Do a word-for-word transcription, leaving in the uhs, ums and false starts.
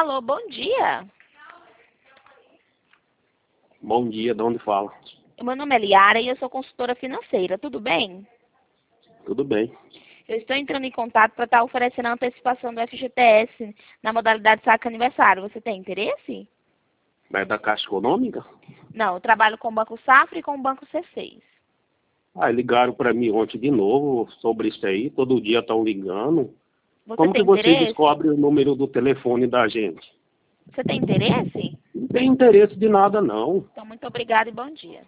Alô, bom dia. Bom dia, de onde fala? Meu nome é Liara e eu sou consultora financeira, tudo bem? Tudo bem. Eu estou entrando em contato para estar oferecendo a antecipação do F G T S na modalidade saque aniversário. Você tem interesse? É da Caixa Econômica? Não, eu trabalho com o Banco Safra e com o Banco C seis. Ah, ligaram para mim ontem de novo sobre isso aí, todo dia estão ligando. Você Como que tem vocês interesse? descobrem o número do telefone da gente? Você tem interesse? Não tem interesse de nada, não. Então, muito obrigada e bom dia.